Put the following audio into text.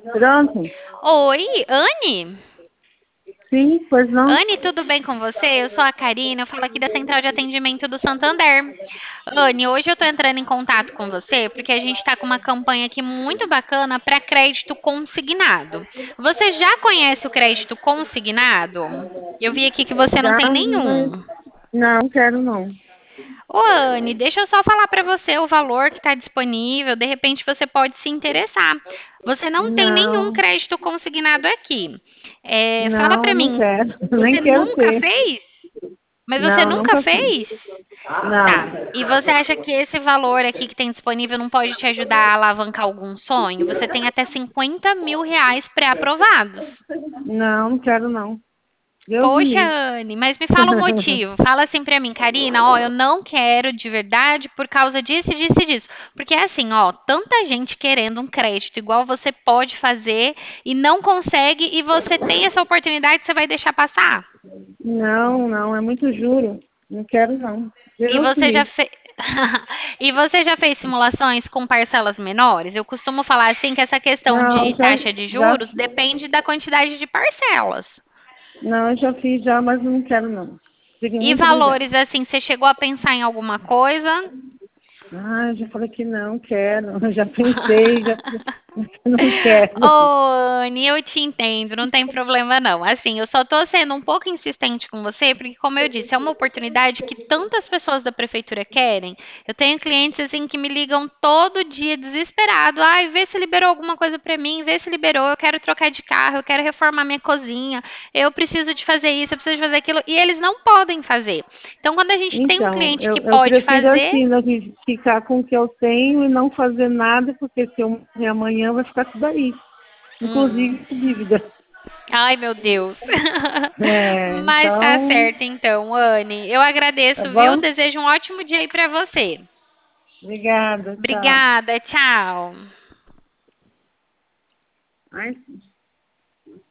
Pronto? Oi, Anne? Sim, pois não? Anne, tudo bem com você? Eu sou a Karina, eu falo aqui da Central de Atendimento do Santander. Anne, hoje eu estou entrando em contato com você porque a gente está com uma campanha aqui muito bacana para crédito consignado. Você já conhece o crédito consignado? Eu vi aqui que você não Já, tem mas nenhum. não quero não. Ô, Anne, deixa eu só falar para você o valor que está disponível, de repente você pode se interessar. Você não tem nenhum Não, crédito consignado aqui. Fala não, para não mim, quero. Nem você quero nunca ter. fez? Mas você Não, nunca nunca fiz. fez? Tá. Não, E você acha que esse valor aqui que tem disponível não pode te ajudar a alavancar algum sonho? Você tem até 50 mil reais pré-aprovados. não quero não. Deus me Poxa, livre. Anne, mas me fala o motivo. Fala assim pra mim, Karina, ó, eu não quero de verdade por causa disso, disso e disso. Porque é assim, ó, tanta gente querendo um crédito igual você pode fazer e não consegue e você tem essa oportunidade, você vai deixar passar? Não, não, é muito juro. Não quero não. E Deus me você já livre. fez E você já fez simulações com parcelas menores? Eu costumo falar assim que essa questão Não, de taxa de já, juros depende da quantidade de parcelas. não, eu já fiz já, mas não quero não. Digo E muito obrigada. valores assim, você chegou a pensar em alguma coisa? Ah, já falei que não quero. Já pensei, já não quero. Ô, Anne, eu te entendo, não tem problema não. Assim, eu só tô sendo um pouco insistente com você, porque, como eu disse, é uma oportunidade que tantas pessoas da prefeitura querem. Eu tenho clientes assim que me ligam todo dia desesperado. Ai, vê se liberou alguma coisa pra mim, vê se liberou. Eu quero trocar de carro, eu quero reformar minha cozinha, eu preciso de fazer isso, eu preciso de fazer aquilo, e eles não podem fazer. Então, quando a gente tem um Então, cliente que eu pode prefiro fazer, assim, né, de ficar com o que eu tenho e não fazer nada, porque se eu morrer amanhã vai ficar tudo aí. hum, Inclusive dívida. ai, meu Deus. É, Mas tá então, certo então, Anne. Eu tá agradeço, viu? bom? Desejo um ótimo dia aí pra você. Obrigada, tchau. Obrigada, tchau. Ai,